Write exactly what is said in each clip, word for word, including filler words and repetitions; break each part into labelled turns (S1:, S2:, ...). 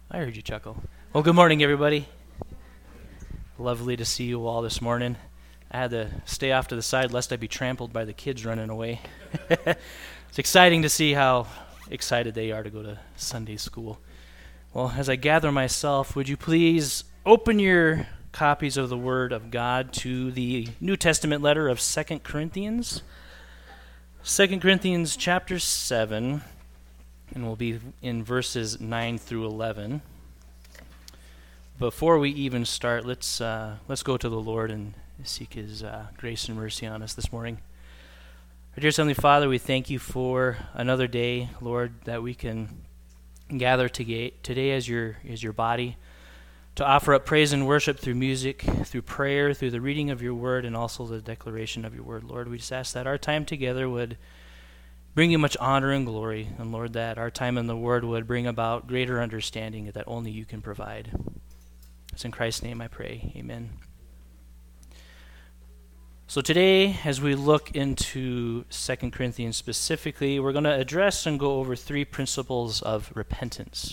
S1: I heard you chuckle. Well, good morning, everybody. Lovely to see you all this morning. I had to stay off to the side lest I be trampled by the kids running away. It's exciting to see how excited they are to go to Sunday school. Well, as I gather myself, would you please open your copies of the Word of God to the New Testament letter of Second Corinthians? Second Corinthians chapter seven. And we'll be in verses nine through eleven. Before we even start, let's uh, let's go to the Lord and seek His uh, grace and mercy on us this morning. Our dear Heavenly Father, we thank You for another day, Lord, that we can gather today, today as Your as Your body, to offer up praise and worship through music, through prayer, through the reading of Your Word, and also the declaration of Your Word. Lord, we just ask that our time together would bring You much honor and glory, and Lord, that our time in the Word would bring about greater understanding that only You can provide. It's in Christ's name I pray, amen. So today, as we look into Second Corinthians specifically, we're going to address and go over three principles of repentance,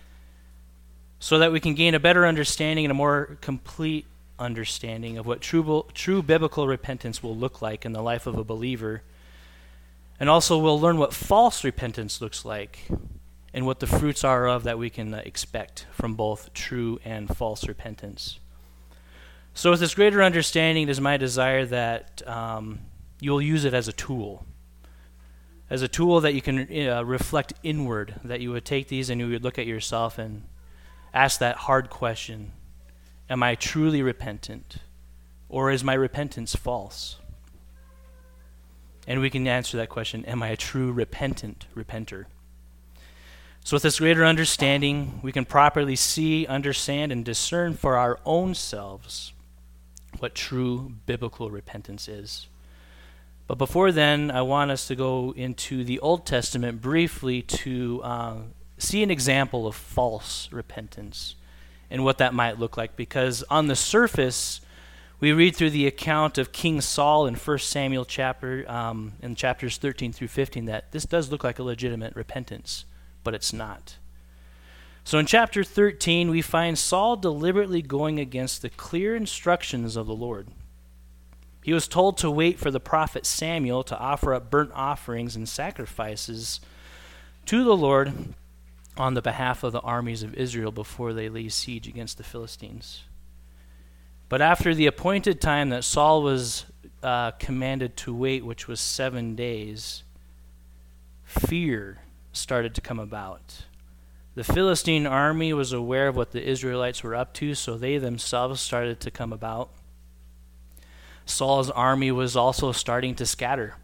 S1: so that we can gain a better understanding and a more complete understanding of what true, true biblical repentance will look like in the life of a believer. And also we'll learn what false repentance looks like and what the fruits are of that we can uh, expect from both true and false repentance. So with this greater understanding, it is my desire that um, you'll use it as a tool. As a tool that you can uh, reflect inward, that you would take these and you would look at yourself and ask that hard question: am I truly repentant, or is my repentance false? And we can answer that question: am I a true repentant repenter? So with this greater understanding, we can properly see, understand, and discern for our own selves what true biblical repentance is. But before then, I want us to go into the Old Testament briefly to uh, see an example of false repentance and what that might look like. Because on the surface, we read through the account of King Saul in First Samuel chapter, um, in chapters thirteen through fifteen, that this does look like a legitimate repentance, but it's not. So in chapter thirteen, we find Saul deliberately going against the clear instructions of the Lord. He was told to wait for the prophet Samuel to offer up burnt offerings and sacrifices to the Lord on the behalf of the armies of Israel before they lay siege against the Philistines. But after the appointed time that Saul was uh, commanded to wait, which was seven days, fear started to come about. The Philistine army was aware of what the Israelites were up to, so they themselves started to come about. Saul's army was also starting to scatter.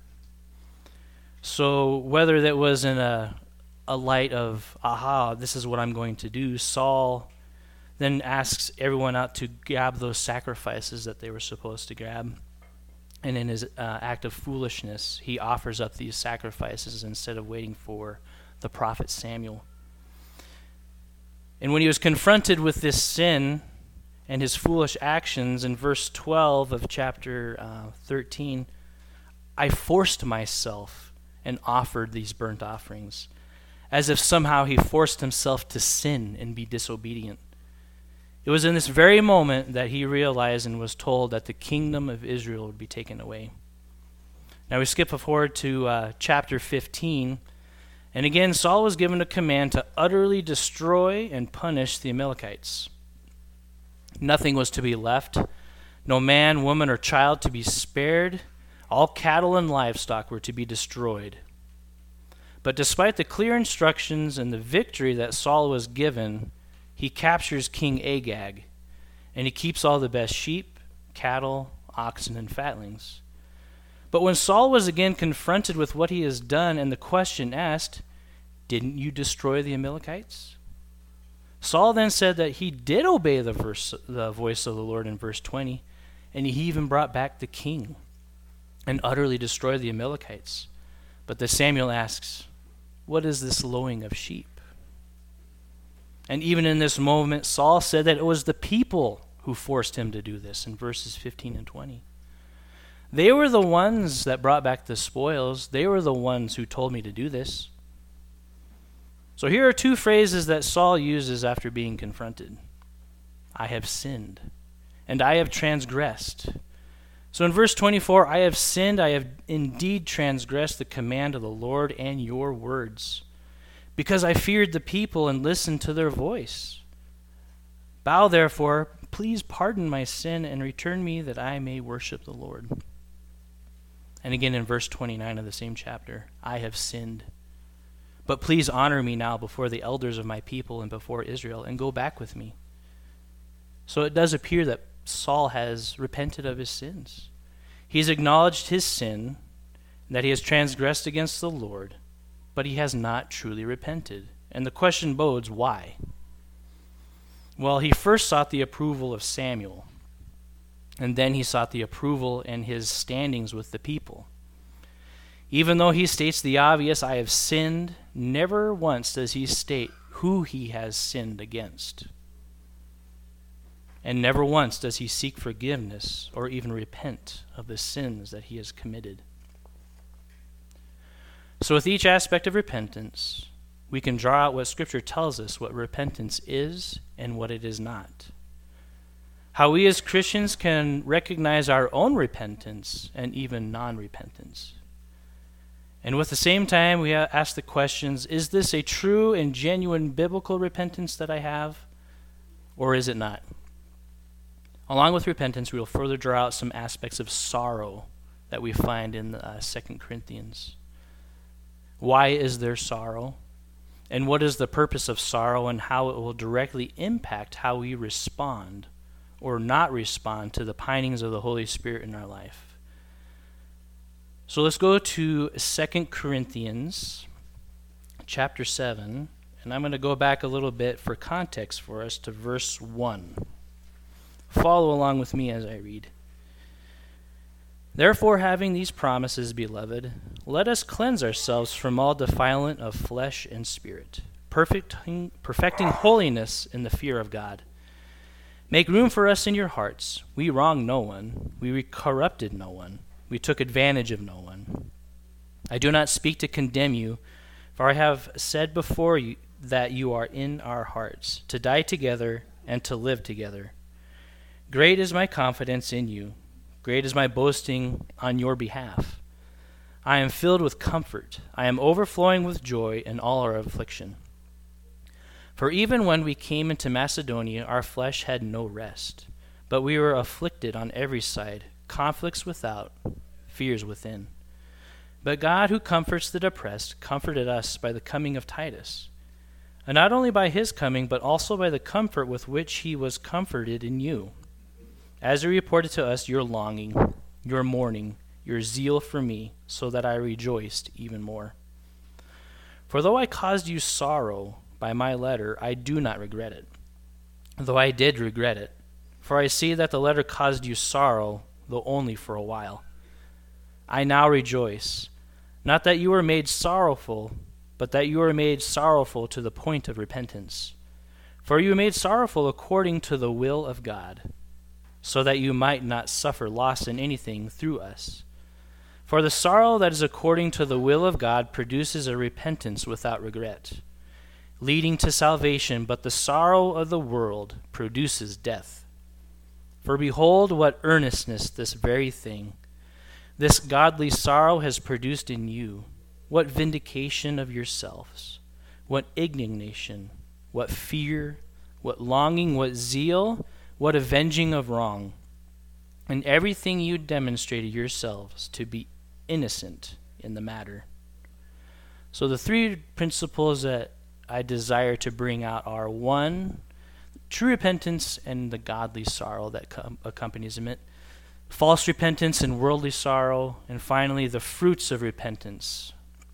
S1: So whether that was in a, a light of, aha, this is what I'm going to do, Saul then asks everyone out to grab those sacrifices that they were supposed to grab. And in his uh, act of foolishness, he offers up these sacrifices instead of waiting for the prophet Samuel. And when he was confronted with this sin and his foolish actions, in verse twelve of chapter uh, thirteen, I forced myself and offered these burnt offerings, as if somehow he forced himself to sin and be disobedient. It was in this very moment that he realized and was told that the kingdom of Israel would be taken away. Now we skip forward to uh, chapter fifteen, and again Saul was given a command to utterly destroy and punish the Amalekites. Nothing was to be left, no man, woman, or child to be spared. All cattle and livestock were to be destroyed. But despite the clear instructions and the victory that Saul was given, he captures King Agag, and he keeps all the best sheep, cattle, oxen, and fatlings. But when Saul was again confronted with what he has done and the question asked, didn't you destroy the Amalekites? Saul then said that he did obey the, verse, the voice of the Lord in verse twenty, and he even brought back the king and utterly destroyed the Amalekites. But the Samuel asks, what is this lowing of sheep? And even in this moment, Saul said that it was the people who forced him to do this in verses fifteen and twenty. They were the ones that brought back the spoils. They were the ones who told me to do this. So here are two phrases that Saul uses after being confronted. I have sinned, and I have transgressed. So in verse twenty-four, I have sinned, I have indeed transgressed the command of the Lord and your words, because I feared the people and listened to their voice. Bow therefore, please pardon my sin and return me that I may worship the Lord. And again in verse twenty-nine of the same chapter, I have sinned. But please honor me now before the elders of my people and before Israel, and go back with me. So it does appear that Saul has repented of his sins. He's acknowledged his sin, that he has transgressed against the Lord, but he has not truly repented. And the question bodes, why? Well, he first sought the approval of Samuel, and then he sought the approval and his standings with the people. Even though he states the obvious, I have sinned, never once does he state who he has sinned against. And never once does he seek forgiveness or even repent of the sins that he has committed. So with each aspect of repentance, we can draw out what Scripture tells us what repentance is and what it is not. How we as Christians can recognize our own repentance and even non-repentance. And with the same time, we ask the questions, is this a true and genuine biblical repentance that I have, or is it not? Along with repentance, we will further draw out some aspects of sorrow that we find in uh, Second Corinthians. Why is there sorrow? And what is the purpose of sorrow, and how it will directly impact how we respond or not respond to the pinings of the Holy Spirit in our life? So let's go to Second Corinthians chapter seven, and I'm going to go back a little bit for context for us to verse one. Follow along with me as I read. Therefore, having these promises, beloved, let us cleanse ourselves from all defilement of flesh and spirit, perfecting, perfecting holiness in the fear of God. Make room for us in your hearts. We wronged no one. We corrupted no one. We took advantage of no one. I do not speak to condemn you, for I have said before you that you are in our hearts, to die together and to live together. Great is my confidence in you. Great is my boasting on your behalf. I am filled with comfort. I am overflowing with joy in all our affliction. For even when we came into Macedonia, our flesh had no rest, but we were afflicted on every side, conflicts without, fears within. But God, who comforts the depressed, comforted us by the coming of Titus, and not only by his coming, but also by the comfort with which he was comforted in you, as he reported to us your longing, your mourning, your zeal for me, so that I rejoiced even more. For though I caused you sorrow by my letter, I do not regret it, though I did regret it. For I see that the letter caused you sorrow, though only for a while. I now rejoice, not that you were made sorrowful, but that you were made sorrowful to the point of repentance. For you were made sorrowful according to the will of God, so that you might not suffer loss in anything through us. For the sorrow that is according to the will of God produces a repentance without regret, leading to salvation, but the sorrow of the world produces death. For behold, what earnestness this very thing, this godly sorrow has produced in you, what vindication of yourselves, what indignation, what fear, what longing, what zeal, what avenging of wrong. In everything you demonstrated yourselves to be innocent in the matter. So the three principles that I desire to bring out are, one, true repentance and the godly sorrow that com- accompanies it, false repentance and worldly sorrow, and finally the fruits of repentance.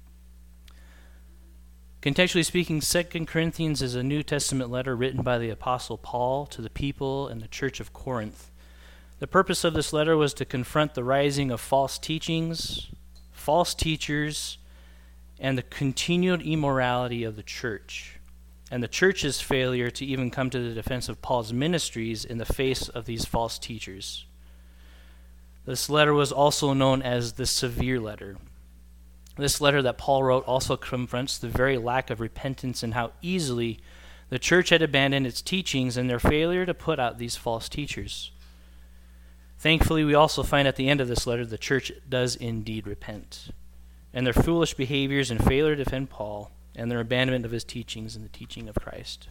S1: Contextually speaking, Second Corinthians is a New Testament letter written by the Apostle Paul to the people in the church of Corinth. The purpose of this letter was to confront the rising of false teachings, false teachers, and the continued immorality of the church, and the church's failure to even come to the defense of Paul's ministries in the face of these false teachers. This letter was also known as the Severe Letter. This letter that Paul wrote also confronts the very lack of repentance and how easily the church had abandoned its teachings and their failure to put out these false teachers. Thankfully, we also find at the end of this letter the church does indeed repent, and their foolish behaviors and failure to defend Paul and their abandonment of his teachings and the teaching of Christ.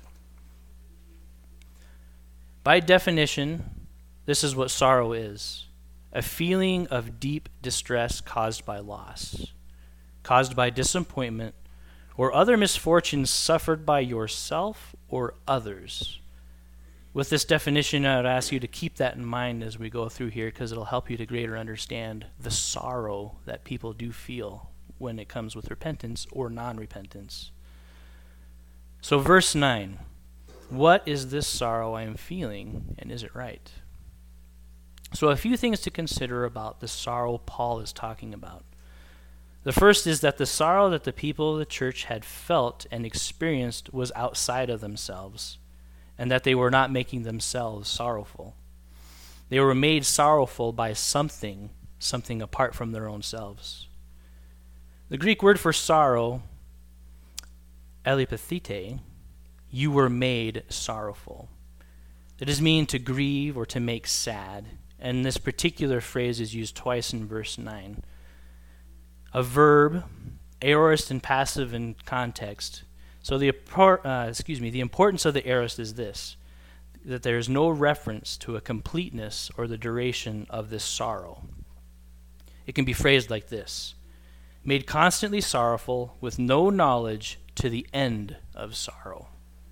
S1: By definition, this is what sorrow is: a feeling of deep distress caused by loss, caused by disappointment, or other misfortunes suffered by yourself or others. With this definition, I would ask you to keep that in mind as we go through here, because it'll help you to greater understand the sorrow that people do feel when it comes with repentance or non-repentance. So verse nine, what is this sorrow I am feeling, and is it right? So a few things to consider about the sorrow Paul is talking about. The first is that the sorrow that the people of the church had felt and experienced was outside of themselves, and that they were not making themselves sorrowful. They were made sorrowful by something, something apart from their own selves. The Greek word for sorrow, elipathete, you were made sorrowful. It is mean to grieve or to make sad, and this particular phrase is used twice in verse nine. A verb, aorist and passive in context. So the uh, excuse me, the importance of the aorist is this, that there is no reference to a completeness or the duration of this sorrow. It can be phrased like this: made constantly sorrowful with no knowledge to the end of sorrow.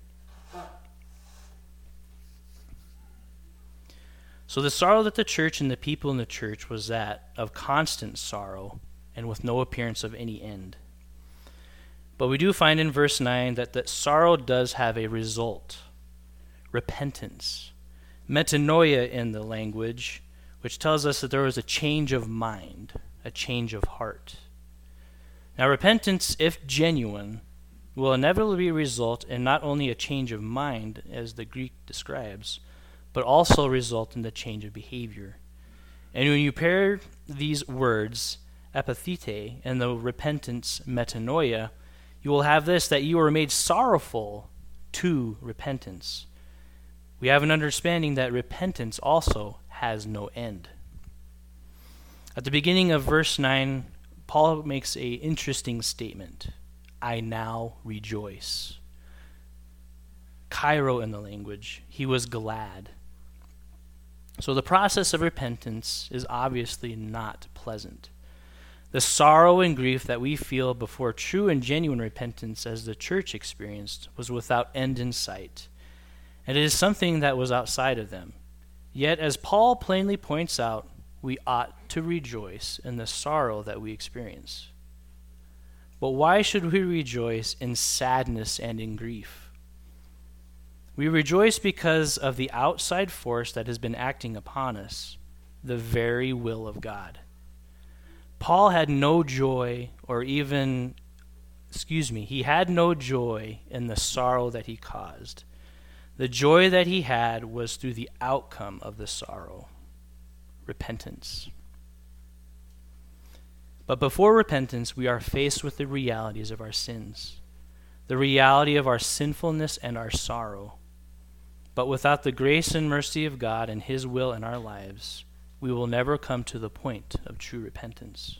S1: So the sorrow that the church and the people in the church was that of constant sorrow and with no appearance of any end. But we do find in verse nine that that sorrow does have a result: repentance. Metanoia in the language, which tells us that there was a change of mind, a change of heart. Now repentance, if genuine, will inevitably result in not only a change of mind, as the Greek describes, but also result in the change of behavior. And when you pair these words, epathete, and the repentance, metanoia, you will have this, that you are made sorrowful to repentance. We have an understanding that repentance also has no end. At the beginning of verse nine, Paul makes an interesting statement: I now rejoice. Kairo in the language, he was glad. So the process of repentance is obviously not pleasant. The sorrow and grief that we feel before true and genuine repentance, as the church experienced, was without end in sight, and it is something that was outside of them. Yet, as Paul plainly points out, we ought to rejoice in the sorrow that we experience. But why should we rejoice in sadness and in grief? We rejoice because of the outside force that has been acting upon us, the very will of God. Paul had no joy, or even, excuse me, he had no joy in the sorrow that he caused. The joy that he had was through the outcome of the sorrow, repentance. But before repentance, we are faced with the realities of our sins, the reality of our sinfulness and our sorrow. But without the grace and mercy of God and his will in our lives, we will never come to the point of true repentance.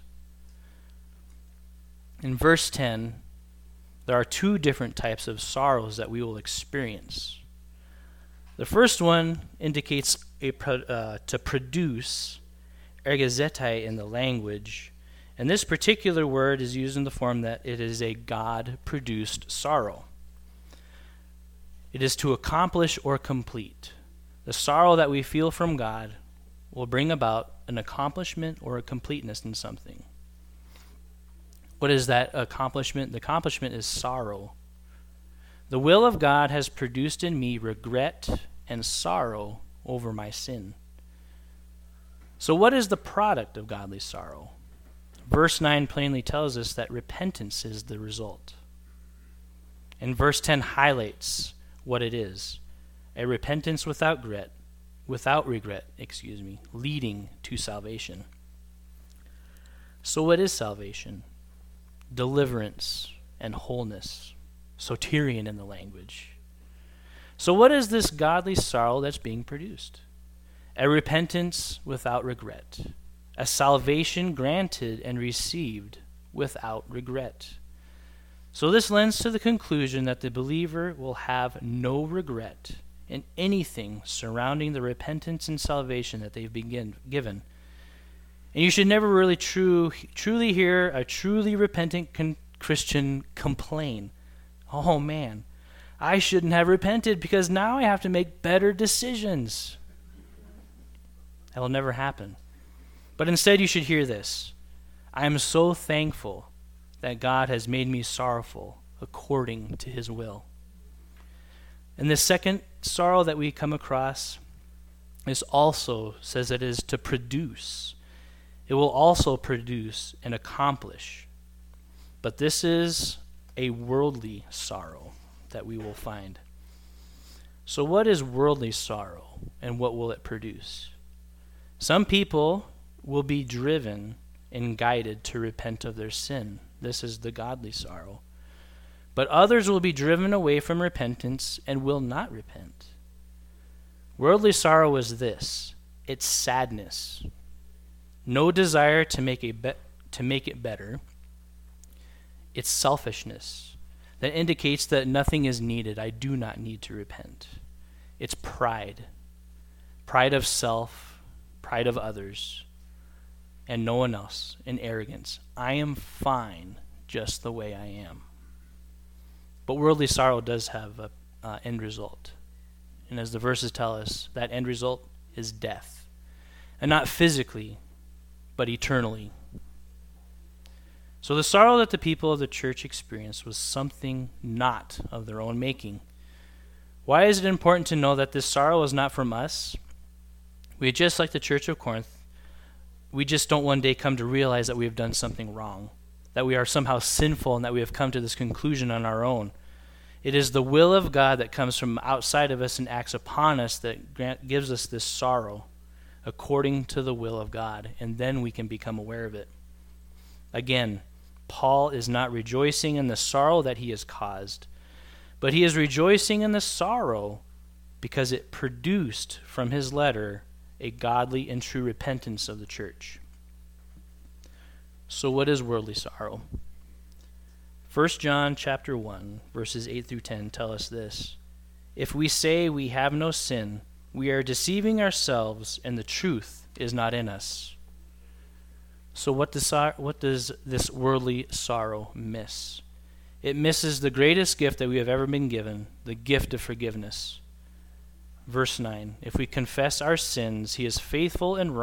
S1: In verse ten, there are two different types of sorrows that we will experience. The first one indicates a pro- uh, to produce, ergazetai in the language, and this particular word is used in the form that it is a God-produced sorrow. It is to accomplish or complete. The sorrow that we feel from God will bring about an accomplishment or a completeness in something. What is that accomplishment? The accomplishment is sorrow. The will of God has produced in me regret and sorrow over my sin. So what is the product of godly sorrow? Verse nine plainly tells us that repentance is the result. And verse ten highlights what it is: a repentance without regret, without regret, excuse me, leading to salvation. So what is salvation? deliverance, and wholeness. Soterian in the language. So what is this godly sorrow that's being produced? A repentance without regret. A salvation granted and received without regret. So this lends to the conclusion that the believer will have no regret in anything surrounding the repentance and salvation that they've been given. And you should never really true, truly hear a truly repentant con- Christian complain, "Oh man, I shouldn't have repented because now I have to make better decisions." That will never happen. But instead you should hear this: "I am so thankful that God has made me sorrowful according to his will." And the second sorrow that we come across is also says it is to produce. It will also produce and accomplish. But this is a worldly sorrow that we will find. So what is worldly sorrow, and what will it produce? Some people will be driven and guided to repent of their sin. This is the godly sorrow. But others will be driven away from repentance and will not repent. Worldly sorrow is this: it's sadness, no desire to make a be- to make it better. It's selfishness that indicates that nothing is needed. I do not need to repent. It's pride, pride of self, pride of others, and no one else, and arrogance. I am fine just the way I am. But worldly sorrow does have an uh, end result. And as the verses tell us, that end result is death. And not physically, but eternally. So the sorrow that the people of the church experienced was something not of their own making. Why is it important to know that this sorrow is not from us? We, just like the church of Corinth, we just don't one day come to realize that we have done something wrong, that we are somehow sinful, and that we have come to this conclusion on our own. It is the will of God that comes from outside of us and acts upon us that grant, gives us this sorrow according to the will of God, and then we can become aware of it. Again, Paul is not rejoicing in the sorrow that he has caused, but he is rejoicing in the sorrow because it produced from his letter a godly and true repentance of the church. So what is worldly sorrow? First John chapter one, verses eight through ten tell us this: "If we say we have no sin, we are deceiving ourselves, and the truth is not in us." So what does, what does this worldly sorrow miss? It misses the greatest gift that we have ever been given, the gift of forgiveness. Verse nine, "If we confess our sins, he is faithful and